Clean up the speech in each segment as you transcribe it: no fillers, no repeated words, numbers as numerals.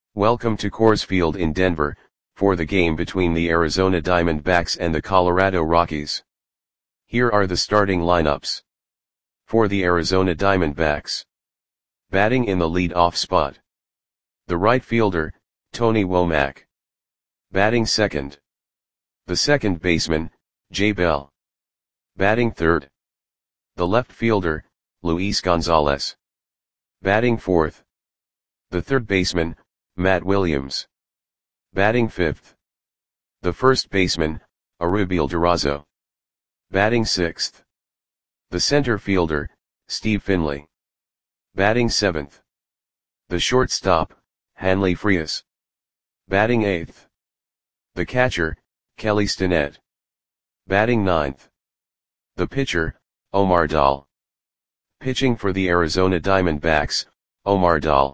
Welcome to Coors Field in Denver, for the game between the Arizona Diamondbacks and the Colorado Rockies. Here are the starting lineups. For the Arizona Diamondbacks. Batting in the lead-off spot. The right fielder, Tony Womack. Batting second. The second baseman, Jay Bell. Batting third. The left fielder, Luis Gonzalez. Batting fourth. The third baseman, Matt Williams. Batting fifth. The first baseman, Arubiel Durazo. Batting sixth. The center fielder, Steve Finley. Batting seventh. The shortstop, Hanley Frias. Batting eighth. The catcher, Kelly Stinnett. Batting ninth. The pitcher, Omar Dahl. Pitching for the Arizona Diamondbacks, Omar Dahl.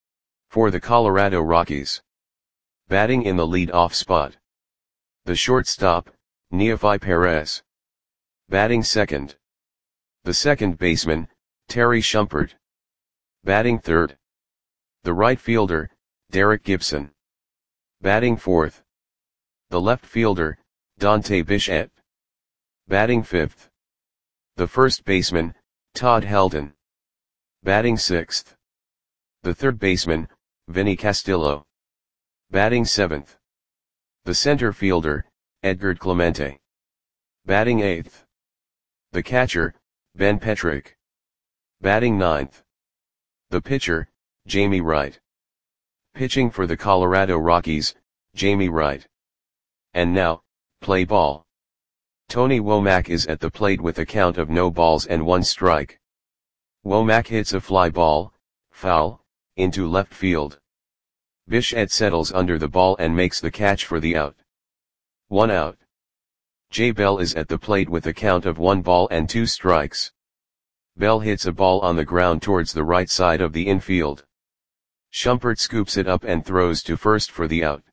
For the Colorado Rockies. Batting in the lead-off spot. The shortstop, Neofi Perez. Batting second. The second baseman, Terry Shumpert. Batting third. The right fielder, Derek Gibson. Batting fourth. The left fielder, Dante Bichette. Batting fifth. The first baseman, Todd Helton. Batting sixth. The third baseman, Vinny Castillo. Batting seventh. The center fielder, Edgar Clemente. Batting eighth. The catcher, Ben Petrick. Batting ninth. The pitcher, Jamie Wright. Pitching for the Colorado Rockies, Jamie Wright. And now, play ball. Tony Womack is at the plate with a count of no balls and 1 strike. Womack hits a fly ball, foul, into left field. Bichette settles under the ball and makes the catch for the out. 1 out. Jay Bell is at the plate with a count of 1 ball and 2 strikes. Bell hits a ball on the ground towards the right side of the infield. Shumpert scoops it up and throws to first for the out.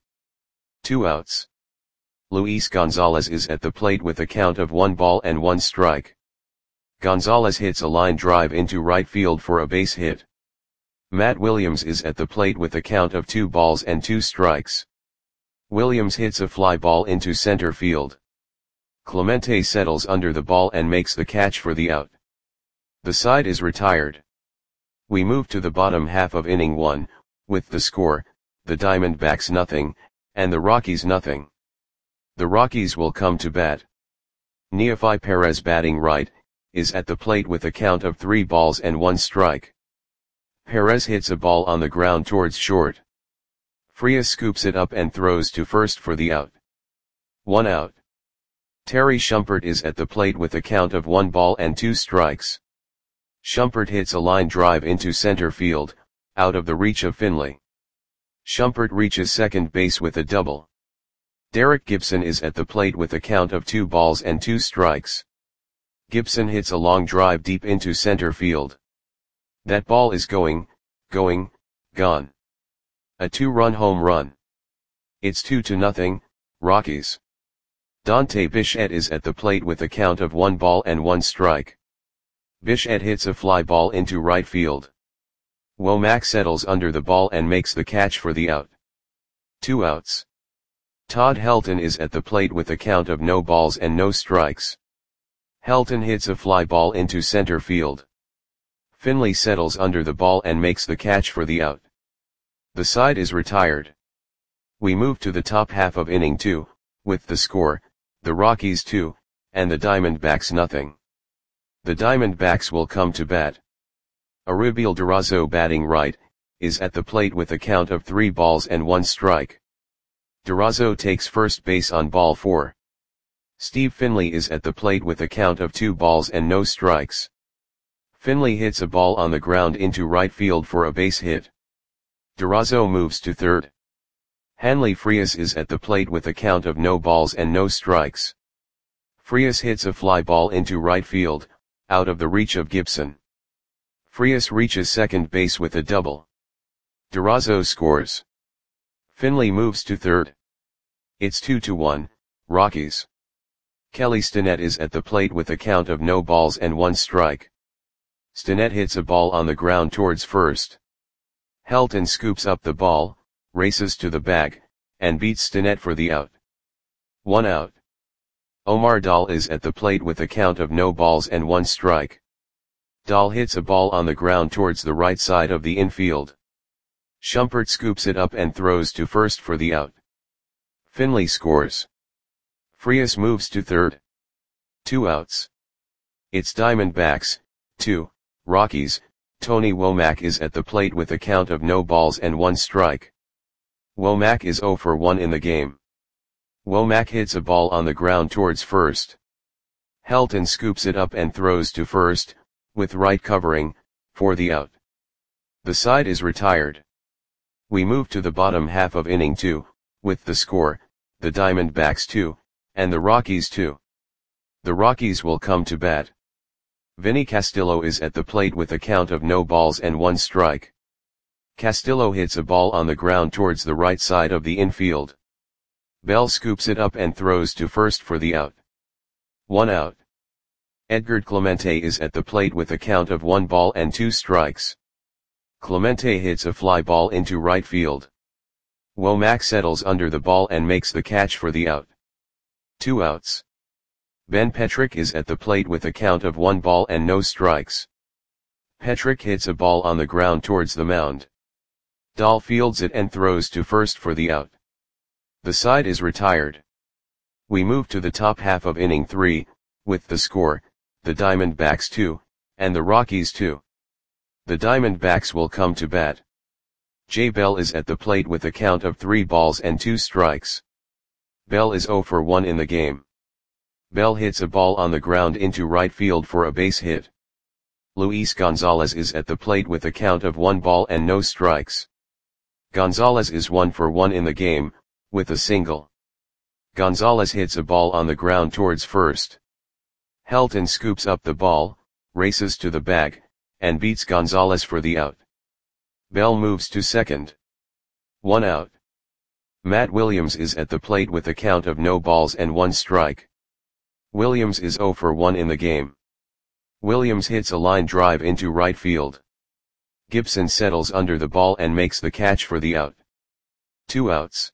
2 outs. Luis Gonzalez is at the plate with a count of 1 ball and 1 strike. Gonzalez hits a line drive into right field for a base hit. Matt Williams is at the plate with a count of 2 balls and 2 strikes. Williams hits a fly ball into center field. Clemente settles under the ball and makes the catch for the out. The side is retired. We move to the bottom half of inning 1, with the score, the Diamondbacks 0, and the Rockies 0. The Rockies will come to bat. Neofi Perez batting right, is at the plate with a count of 3 balls and 1 strike. Perez hits a ball on the ground towards short. Frias scoops it up and throws to first for the out. 1 out. Terry Shumpert is at the plate with a count of 1 ball and 2 strikes. Shumpert hits a line drive into center field, out of the reach of Finley. Shumpert reaches second base with a double. Derek Gibson is at the plate with a count of 2 balls and 2 strikes. Gibson hits a long drive deep into center field. That ball is gone. A 2-run home run. It's 2-0, Rockies. Dante Bichette is at the plate with a count of 1 ball and 1 strike. Bichette hits a fly ball into right field. Womack settles under the ball and makes the catch for the out. 2 outs. Todd Helton is at the plate with a count of no balls and no strikes. Helton hits a fly ball into center field. Finley settles under the ball and makes the catch for the out. The side is retired. We move to the top half of inning 2, with the score, the Rockies 2, and the Diamondbacks 0. The Diamondbacks will come to bat. Arubiel Durazo batting right, is at the plate with a count of 3 balls and 1 strike. Durazo takes first base on ball 4. Steve Finley is at the plate with a count of 2 balls and no strikes. Finley hits a ball on the ground into right field for a base hit. Durazo moves to third. Hanley Frias is at the plate with a count of no balls and no strikes. Frias hits a fly ball into right field, out of the reach of Gibson. Frias reaches second base with a double. Durazo scores. Finley moves to third. It's 2-1, Rockies. Kelly Stinnett is at the plate with a count of no balls and 1 strike. Stinnett hits a ball on the ground towards first. Helton scoops up the ball, races to the bag, and beats Stinnett for the out. 1 out. Omar Dal is at the plate with a count of no balls and 1 strike. Dal hits a ball on the ground towards the right side of the infield. Shumpert scoops it up and throws to first for the out. Finley scores. Frias moves to third. 2 outs. It's Diamondbacks, 2, Rockies. Tony Womack is at the plate with a count of no balls and 1 strike. Womack is 0 for 1 in the game. Womack hits a ball on the ground towards first. Helton scoops it up and throws to first, with right covering, for the out. The side is retired. We move to the bottom half of inning 2, with the score, the Diamondbacks 2, and the Rockies 2. The Rockies will come to bat. Vinny Castillo is at the plate with a count of no balls and 1 strike. Castillo hits a ball on the ground towards the right side of the infield. Bell scoops it up and throws to first for the out. 1 out. Edgar Clemente is at the plate with a count of 1 ball and 2 strikes. Clemente hits a fly ball into right field. Womack settles under the ball and makes the catch for the out. 2 outs. Ben Petrick is at the plate with a count of 1 ball and no strikes. Petrick hits a ball on the ground towards the mound. Dahl fields it and throws to first for the out. The side is retired. We move to the top half of inning 3, with the score, the Diamondbacks 2, and the Rockies 2. The Diamondbacks will come to bat. Jay Bell is at the plate with a count of 3 balls and 2 strikes. Bell is 0 for 1 in the game. Bell hits a ball on the ground into right field for a base hit. Luis Gonzalez is at the plate with a count of 1 ball and no strikes. Gonzalez is 1 for 1 in the game, with a single. Gonzalez hits a ball on the ground towards first. Helton scoops up the ball, races to the bag, and beats Gonzalez for the out. Bell moves to second. 1 out. Matt Williams is at the plate with a count of no balls and 1 strike. Williams is 0 for 1 in the game. Williams hits a line drive into right field. Gibson settles under the ball and makes the catch for the out. 2 outs.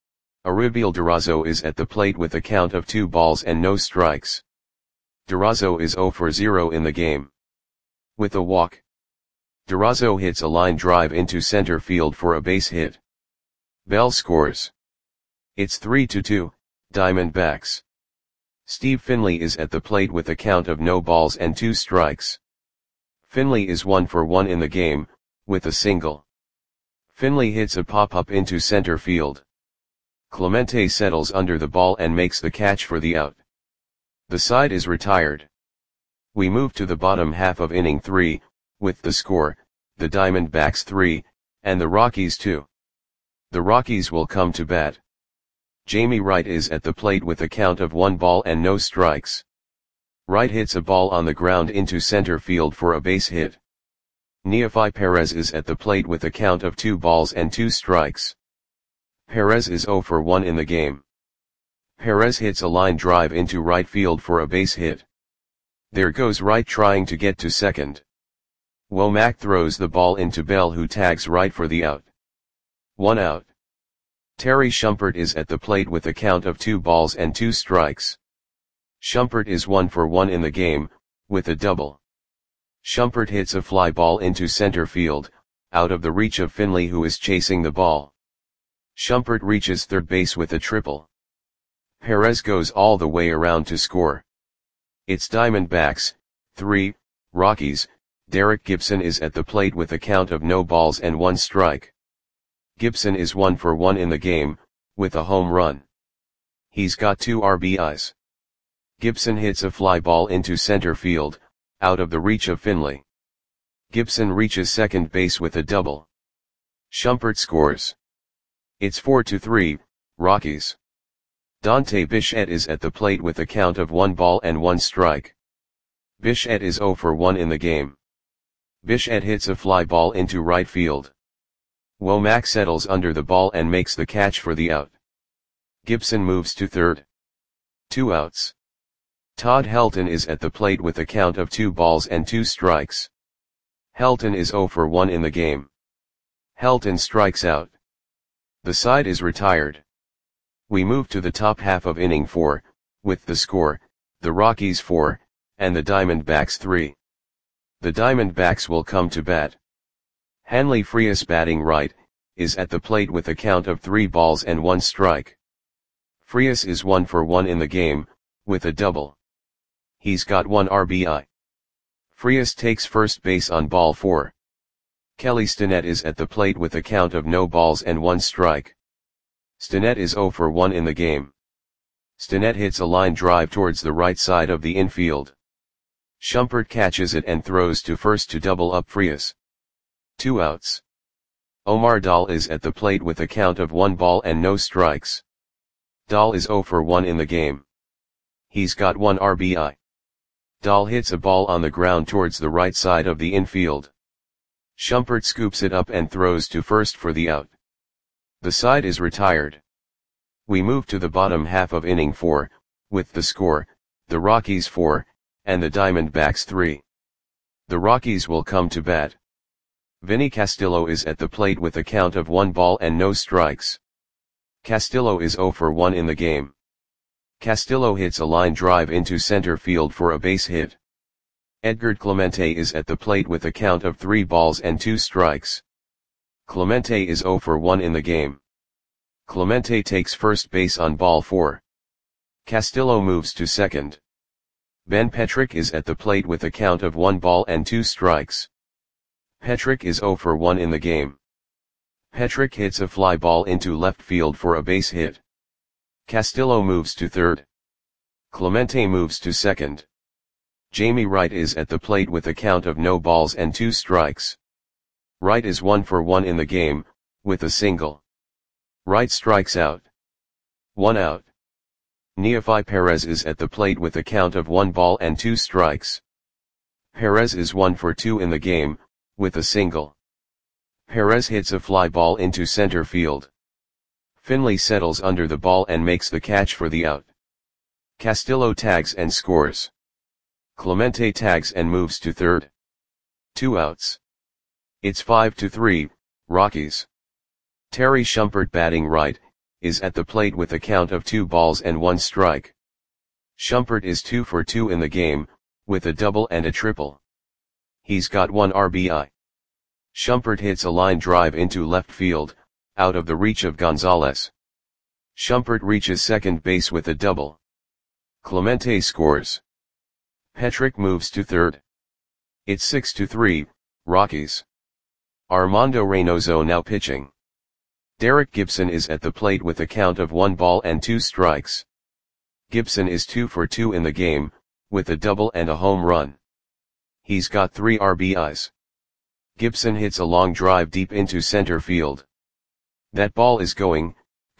Aribiel Durazo is at the plate with a count of 2 balls and no strikes. Durazo is 0 for 0 in the game. With a walk. Durazo hits a line drive into center field for a base hit. Bell scores. It's 3-2, Diamondbacks. Steve Finley is at the plate with a count of no balls and 2 strikes. Finley is 1 for 1 in the game, with a single. Finley hits a pop-up into center field. Clemente settles under the ball and makes the catch for the out. The side is retired. We move to the bottom half of inning 3, with the score, the Diamondbacks 3, and the Rockies 2. The Rockies will come to bat. Jamie Wright is at the plate with a count of 1 ball and no strikes. Wright hits a ball on the ground into center field for a base hit. Neefi Perez is at the plate with a count of 2 balls and 2 strikes. Perez is 0 for 1 in the game. Perez hits a line drive into right field for a base hit. There goes Wright trying to get to second. Womack throws the ball into Bell, who tags Wright for the out. 1 out. Terry Shumpert is at the plate with a count of 2 balls and 2 strikes. Shumpert is 1 for 1 in the game, with a double. Shumpert hits a fly ball into center field, out of the reach of Finley, who is chasing the ball. Shumpert reaches third base with a triple. Perez goes all the way around to score. It's Diamondbacks, 3, Rockies. Derek Gibson is at the plate with a count of no balls and 1 strike. Gibson is 1 for 1 in the game, with a home run. He's got 2 RBIs. Gibson hits a fly ball into center field, out of the reach of Finley. Gibson reaches second base with a double. Shumpert scores. It's 4-3, Rockies. Dante Bichette is at the plate with a count of 1 ball and 1 strike. Bichette is 0 for 1 in the game. Bichette hits a fly ball into right field. Womack settles under the ball and makes the catch for the out. Gibson moves to third. 2 outs. Todd Helton is at the plate with a count of 2 balls and 2 strikes. Helton is 0 for 1 in the game. Helton strikes out. The side is retired. We move to the top half of inning 4, with the score, the Rockies 4, and the Diamondbacks 3. The Diamondbacks will come to bat. Hanley Frias, batting right, is at the plate with a count of 3 balls and 1 strike. Frias is 1 for 1 in the game, with a double. He's got 1 RBI. Frias takes first base on ball 4. Kelly Stinnett is at the plate with a count of no balls and 1 strike. Stinnett is 0 for 1 in the game. Stinnett hits a line drive towards the right side of the infield. Shumpert catches it and throws to first to double up Frias. 2 outs. Omar Dahl is at the plate with a count of 1 ball and no strikes. Dahl is 0 for 1 in the game. He's got 1 RBI. Dahl hits a ball on the ground towards the right side of the infield. Shumpert scoops it up and throws to first for the out. The side is retired. We move to the bottom half of inning 4, with the score, the Rockies 4, and the Diamondbacks 3. The Rockies will come to bat. Vinny Castillo is at the plate with a count of 1 ball and no strikes. Castillo is 0 for 1 in the game. Castillo hits a line drive into center field for a base hit. Edgar Clemente is at the plate with a count of 3 balls and 2 strikes. Clemente is 0 for 1 in the game. Clemente takes first base on ball 4. Castillo moves to second. Ben Petrick is at the plate with a count of 1 ball and 2 strikes. Petrick is 0 for 1 in the game. Petrick hits a fly ball into left field for a base hit. Castillo moves to third. Clemente moves to second. Jamie Wright is at the plate with a count of no balls and 2 strikes. Wright is 1 for 1 in the game, with a single. Wright strikes out. 1 out. Neofi Perez is at the plate with a count of 1 ball and 2 strikes. Perez is 1 for 2 in the game, with a single. Perez hits a fly ball into center field. Finley settles under the ball and makes the catch for the out. Castillo tags and scores. Clemente tags and moves to third. 2 outs. It's 5-3, Rockies. Terry Shumpert, batting right, is at the plate with a count of 2 balls and 1 strike. Shumpert is 2 for 2 in the game, with a double and a triple. He's got 1 RBI. Shumpert hits a line drive into left field, out of the reach of Gonzalez. Shumpert reaches second base with a double. Clemente scores. Petrick moves to third. It's 6-3, Rockies. Armando Reynoso now pitching. Derek Gibson is at the plate with a count of 1 ball and 2 strikes. Gibson is 2 for 2 in the game, with a double and a home run. He's got 3 RBIs. Gibson hits a long drive deep into center field. That ball is gone.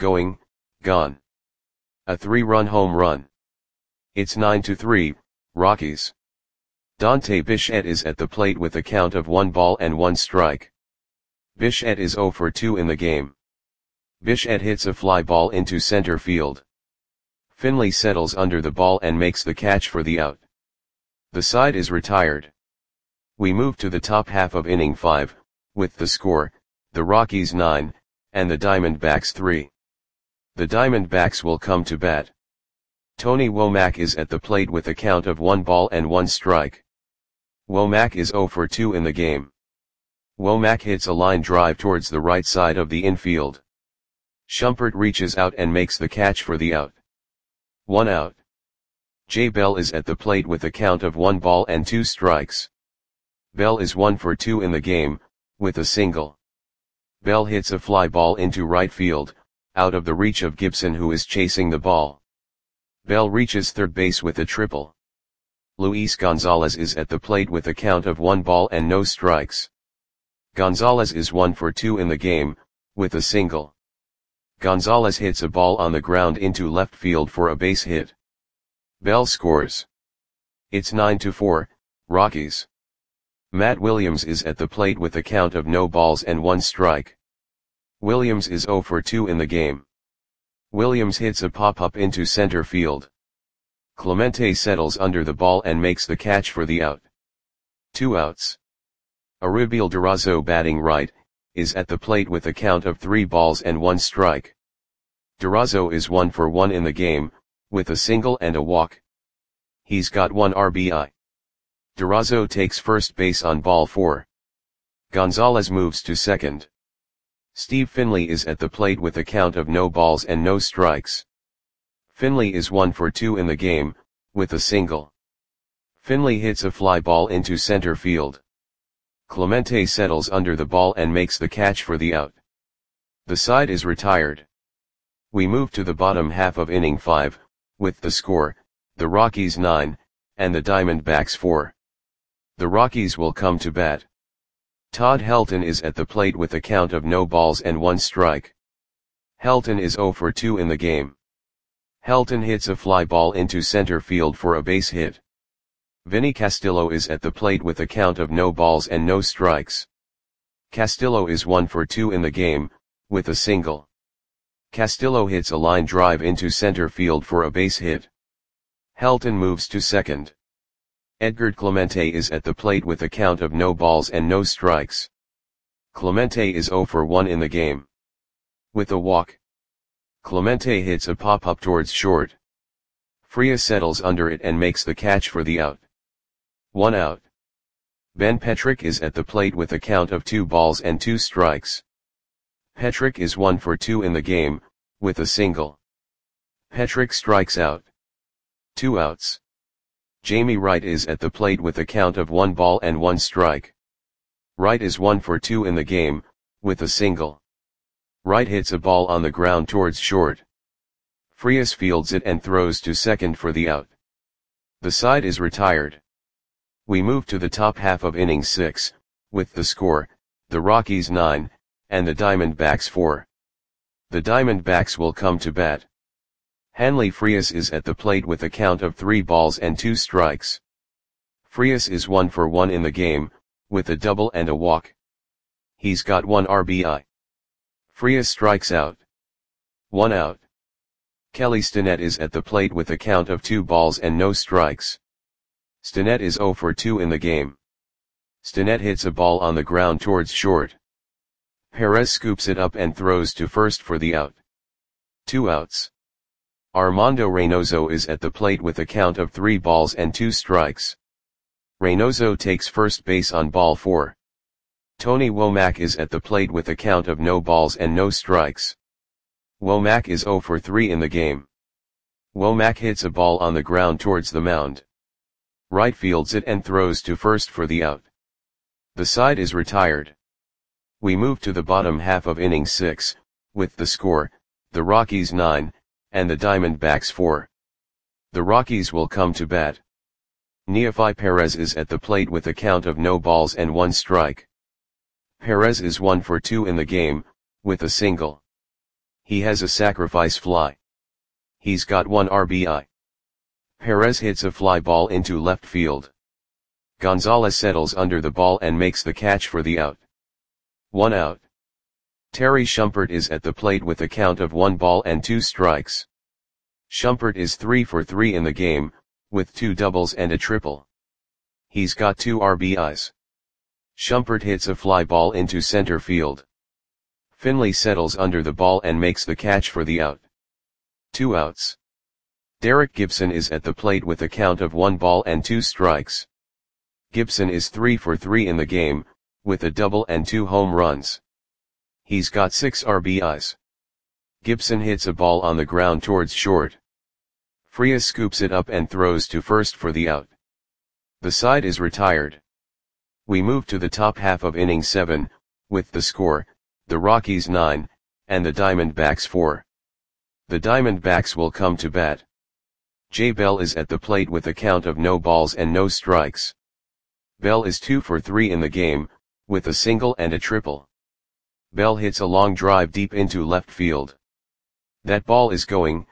A 3-run home run. It's 9-3, Rockies. Dante Bichette is at the plate with a count of 1 ball and 1 strike. Bichette is 0 for 2 in the game. Bichette hits a fly ball into center field. Finley settles under the ball and makes the catch for the out. The side is retired. We move to the top half of inning 5, with the score, the Rockies 9, and the Diamondbacks 3. The Diamondbacks will come to bat. Tony Womack is at the plate with a count of 1 ball and 1 strike. Womack is 0 for 2 in the game. Womack hits a line drive towards the right side of the infield. Shumpert reaches out and makes the catch for the out. 1 out. Jay Bell is at the plate with a count of 1 ball and 2 strikes. Bell is 1 for 2 in the game, with a single. Bell hits a fly ball into right field, out of the reach of Gibson, who is chasing the ball. Bell reaches third base with a triple. Luis Gonzalez is at the plate with a count of 1 ball and no strikes. Gonzalez is 1 for 2 in the game, with a single. Gonzalez hits a ball on the ground into left field for a base hit. Bell scores. It's 9-4, Rockies. Matt Williams is at the plate with a count of no balls and 1 strike. Williams is 0 for 2 in the game. Williams hits a pop-up into center field. Clemente settles under the ball and makes the catch for the out. 2 outs. Aribiel Durazo, batting right, is at the plate with a count of 3 balls and 1 strike. Durazo is 1 for 1 in the game, with a single and a walk. He's got 1 RBI. Durazo takes first base on ball 4. Gonzalez moves to second. Steve Finley is at the plate with a count of no balls and no strikes. Finley is 1 for 2 in the game, with a single. Finley hits a fly ball into center field. Clemente settles under the ball and makes the catch for the out. The side is retired. We move to the bottom half of inning 5, with the score, the Rockies 9, and the Diamondbacks 4. The Rockies will come to bat. Todd Helton is at the plate with a count of no balls and 1 strike. Helton is 0 for 2 in the game. Helton hits a fly ball into center field for a base hit. Vinny Castillo is at the plate with a count of no balls and no strikes. Castillo is 1 for 2 in the game, with a single. Castillo hits a line drive into center field for a base hit. Helton moves to second. Edgar Clemente is at the plate with a count of no balls and no strikes. Clemente is 0 for 1 in the game. With a walk. Clemente hits a pop-up towards short. Frias settles under it and makes the catch for the out. 1 out. Ben Petrick is at the plate with a count of 2 balls and 2 strikes. Petrick is 1 for 2 in the game, with a single. Petrick strikes out. 2 outs. Jamie Wright is at the plate with a count of 1 ball and 1 strike. Wright is 1 for 2 in the game, with a single. Wright hits a ball on the ground towards short. Frias fields it and throws to second for the out. The side is retired. We move to the top half of inning 6, with the score, the Rockies 9, and the Diamondbacks 4. The Diamondbacks will come to bat. Hanley Frias is at the plate with a count of 3 balls and 2 strikes. Frias is 1 for 1 in the game, with a double and a walk. He's got 1 RBI. Frias strikes out. 1 out. Kelly Stinnett is at the plate with a count of 2 balls and no strikes. Stinnett is 0 for 2 in the game. Stinnett hits a ball on the ground towards short. Perez scoops it up and throws to first for the out. 2 outs. Armando Reynoso is at the plate with a count of 3 balls and 2 strikes. Reynoso takes first base on ball 4. Tony Womack is at the plate with a count of no balls and no strikes. Womack is 0 for 3 in the game. Womack hits a ball on the ground towards the mound. Wright fields it and throws to first for the out. The side is retired. We move to the bottom half of inning 6, with the score, the Rockies 9, and the Diamondbacks 4. The Rockies will come to bat. Neefi Perez is at the plate with a count of no balls and 1 strike. Perez is 1 for 2 in the game, with a single. He has a sacrifice fly. He's got 1 RBI. Perez hits a fly ball into left field. Gonzalez settles under the ball and makes the catch for the out. 1 out. Terry Shumpert is at the plate with a count of 1 ball and 2 strikes. Shumpert is 3 for 3 in the game, with 2 doubles and a triple. He's got 2 RBIs. Shumpert hits a fly ball into center field. Finley settles under the ball and makes the catch for the out. 2 outs. Derek Gibson is at the plate with a count of 1 ball and 2 strikes. Gibson is 3 for 3 in the game, with a double and 2 home runs. He's got 6 RBIs. Gibson hits a ball on the ground towards short. Frias scoops it up and throws to first for the out. The side is retired. We move to the top half of inning 7, with the score, the Rockies 9, and the Diamondbacks 4. The Diamondbacks will come to bat. Jay Bell is at the plate with a count of no balls and no strikes. Bell is 2 for 3 in the game, with a single and a triple. Bell hits a long drive deep into left field. That ball is gone.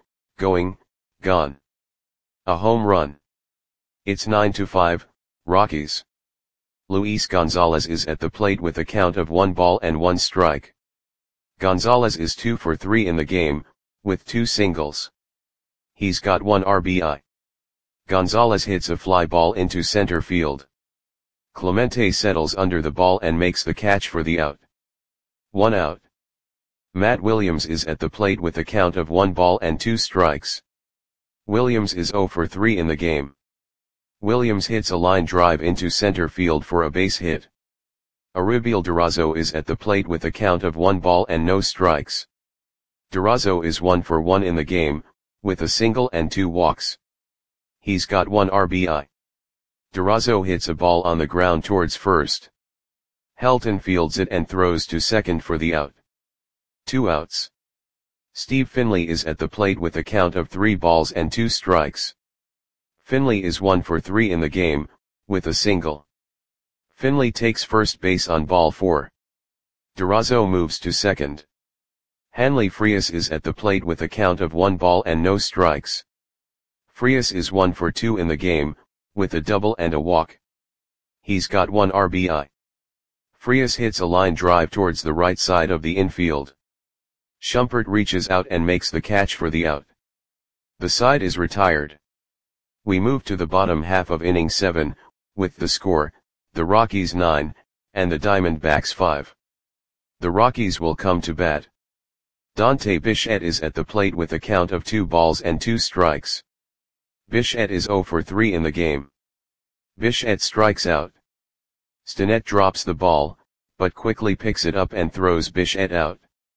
A home run. It's 9-5, Rockies. Luis Gonzalez is at the plate with a count of 1 ball and 1 strike. Gonzalez is 2 for 3 in the game, with 2 singles. He's got 1 RBI. Gonzalez hits a fly ball into center field. Clemente settles under the ball and makes the catch for the out. 1 out. Matt Williams is at the plate with a count of 1 ball and 2 strikes. Williams is 0 for 3 in the game. Williams hits a line drive into center field for a base hit. Aríbal Durazo is at the plate with a count of 1 ball and no strikes. Durazo is 1 for 1 in the game, with a single and 2 walks. He's got 1 RBI. Durazo hits a ball on the ground towards first. Helton fields it and throws to second for the out. 2 outs. Steve Finley is at the plate with a count of 3 balls and 2 strikes. Finley is 1 for 3 in the game, with a single. Finley takes first base on ball 4. Durazo moves to second. Hanley Frias is at the plate with a count of 1 ball and no strikes. Frias is 1 for 2 in the game, with a double and a walk. He's got 1 RBI. Frias hits a line drive towards the right side of the infield. Shumpert reaches out and makes the catch for the out. The side is retired. We move to the bottom half of inning 7, with the score, the Rockies 9, and the Diamondbacks 5. The Rockies will come to bat. Dante Bichette is at the plate with a count of 2 balls and 2 strikes. Bichette is 0 for 3 in the game. Bichette strikes out. Stinnett drops the ball, but quickly picks it up and throws Bichette out.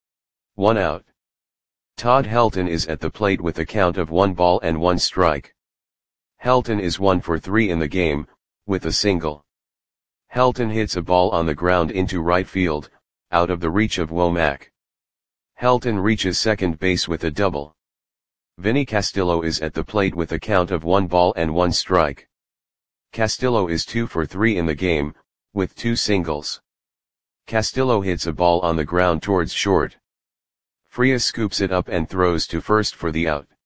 1 out. Todd Helton is at the plate with a count of 1 ball and 1 strike. Helton is 1 for 3 in the game, with a single. Helton hits a ball on the ground into right field, out of the reach of Womack. Helton reaches second base with a double. Vinny Castillo is at the plate with a count of 1 ball and 1 strike. Castillo is 2 for 3 in the game, with 2 singles. Castillo hits a ball on the ground towards short. Frias scoops it up and throws to first for the out.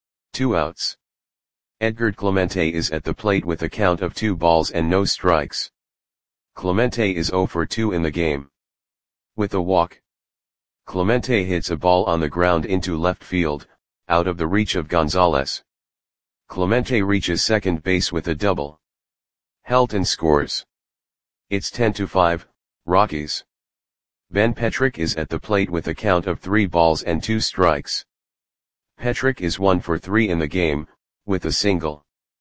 2 outs. Edgar Clemente is at the plate with a count of 2 balls and no strikes. Clemente is 0 for 2 in the game. With a walk. Clemente hits a ball on the ground into left field, out of the reach of Gonzalez. Clemente reaches second base with a double. Helton scores. It's 10-5, Rockies. Ben Petrick is at the plate with a count of 3 balls and 2 strikes. Petrick is 1 for 3 in the game, with a single.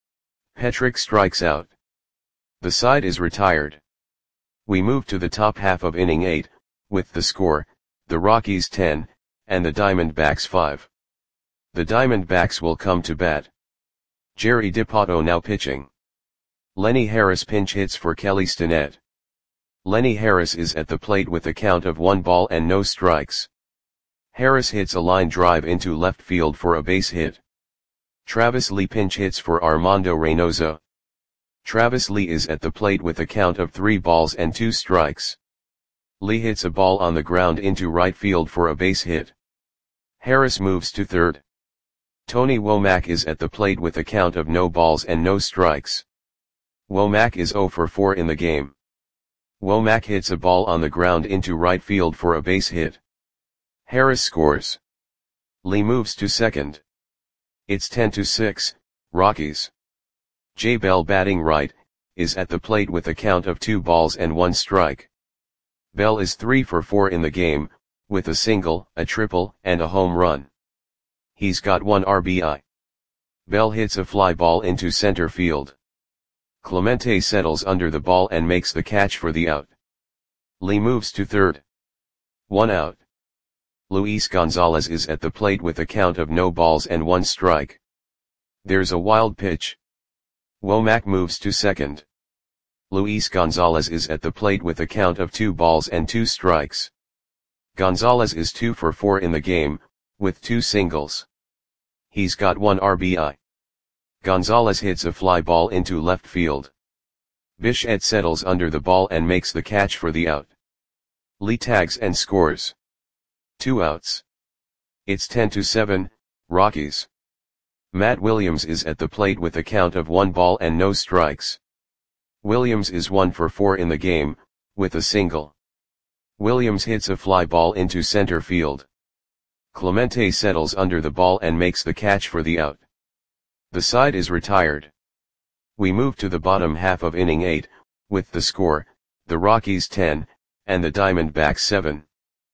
Petrick strikes out. The side is retired. We move to the top half of inning 8, with the score, the Rockies 10, and the Diamondbacks 5. The Diamondbacks will come to bat. Jerry Dipoto now pitching. Lenny Harris pinch hits for Kelly Stinnett. Lenny Harris is at the plate with a count of 1 ball and no strikes. Harris hits a line drive into left field for a base hit. Travis Lee pinch hits for Armando Reynoso. Travis Lee is at the plate with a count of 3 balls and 2 strikes. Lee hits a ball on the ground into right field for a base hit. Harris moves to third. Tony Womack is at the plate with a count of no balls and no strikes. Womack is 0 for 4 in the game. Womack hits a ball on the ground into right field for a base hit. Harris scores. Lee moves to second. It's 10-6, Rockies. Jay Bell batting right, is at the plate with a count of 2 balls and 1 strike. Bell is 3 for 4 in the game, with a single, a triple, and a home run. He's got 1 RBI. Bell hits a fly ball into center field. Clemente settles under the ball and makes the catch for the out. Lee moves to third. 1 out. Luis Gonzalez is at the plate with a count of no balls and 1 strike. There's a wild pitch. Womack moves to second. Luis Gonzalez is at the plate with a count of 2 balls and 2 strikes. Gonzalez is 2 for 4 in the game, with 2 singles. He's got 1 RBI. Gonzalez hits a fly ball into left field. Bichette settles under the ball and makes the catch for the out. Lee tags and scores. 2 outs. It's 10-7, Rockies. Matt Williams is at the plate with a count of 1 ball and no strikes. Williams is 1 for 4 in the game, with a single. Williams hits a fly ball into center field. Clemente settles under the ball and makes the catch for the out. The side is retired. We move to the bottom half of inning 8, with the score, the Rockies 10, and the Diamondbacks 7.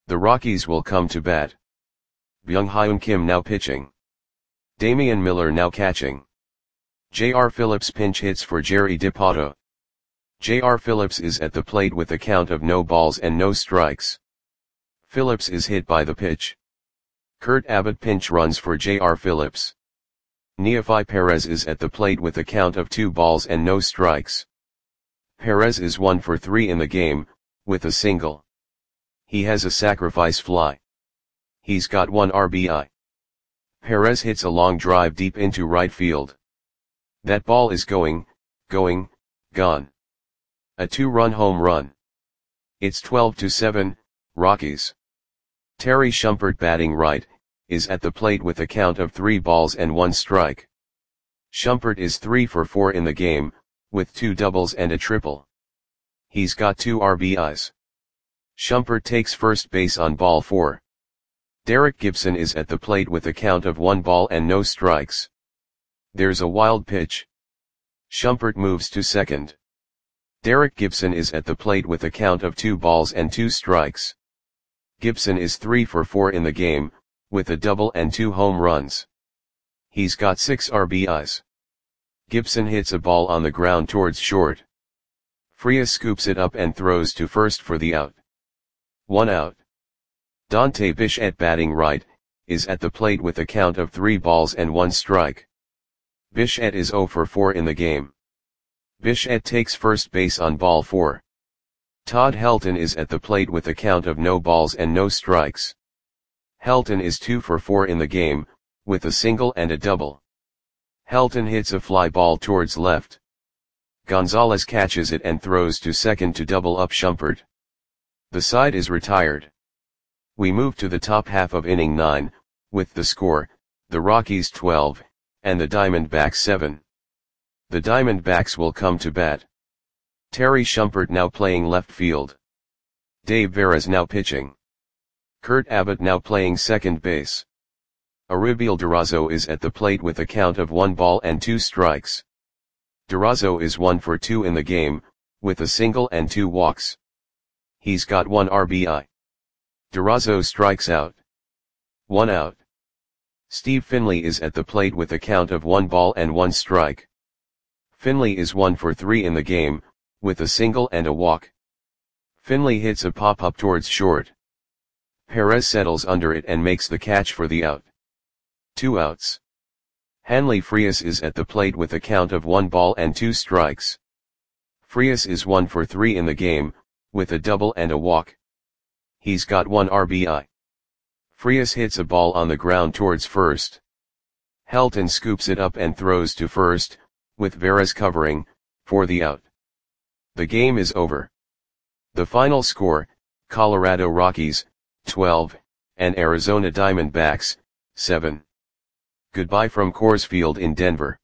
The Rockies will come to bat. Byung-Hyun Kim now pitching. Damian Miller now catching. J.R. Phillips pinch hits for Jerry Dipoto. J.R. Phillips is at the plate with a count of no balls and no strikes. Phillips is hit by the pitch. Kurt Abbott pinch runs for J.R. Phillips. Neofi Perez is at the plate with a count of 2 balls and no strikes. Perez is 1 for 3 in the game, with a single. He has a sacrifice fly. He's got 1 RBI. Perez hits a long drive deep into right field. That ball is gone. A 2-run home run. It's 12-7, Rockies. Terry Shumpert batting right, is at the plate with a count of 3 balls and 1 strike. Shumpert is 3 for 4 in the game, with 2 doubles and a triple. He's got 2 RBIs. Shumpert takes first base on ball 4. Derek Gibson is at the plate with a count of 1 ball and no strikes. There's a wild pitch. Shumpert moves to second. Derek Gibson is at the plate with a count of 2 balls and 2 strikes. Gibson is 3 for 4 in the game, with a double and 2 home runs. He's got 6 RBIs. Gibson hits a ball on the ground towards short. Frias scoops it up and throws to first for the out. 1 out. Dante Bichette batting right, is at the plate with a count of 3 balls and 1 strike. Bichette is 0 for 4 in the game. Bichette takes first base on ball 4. Todd Helton is at the plate with a count of no balls and no strikes. Helton is 2 for 4 in the game, with a single and a double. Helton hits a fly ball towards left. Gonzalez catches it and throws to second to double up Shumpert. The side is retired. We move to the top half of inning 9, with the score, the Rockies 12, and the Diamondbacks 7. The Diamondbacks will come to bat. Terry Shumpert now playing left field. Dave Veras now pitching. Kurt Abbott now playing second base. Aribiel Durazo is at the plate with a count of 1 ball and 2 strikes. Durazo is 1 for 2 in the game, with a single and 2 walks. He's got 1 RBI. Durazo strikes out. 1 out. Steve Finley is at the plate with a count of 1 ball and 1 strike. Finley is 1 for 3 in the game, with a single and a walk. Finley hits a pop-up towards short. Perez settles under it and makes the catch for the out. 2 outs. Hanley Frias is at the plate with a count of 1 ball and 2 strikes. Frias is 1 for 3 in the game, with a double and a walk. He's got 1 RBI. Frias hits a ball on the ground towards first. Helton scoops it up and throws to first, with Veras covering, for the out. The game is over. The final score, Colorado Rockies, 12, and Arizona Diamondbacks, 7. Goodbye from Coors Field in Denver.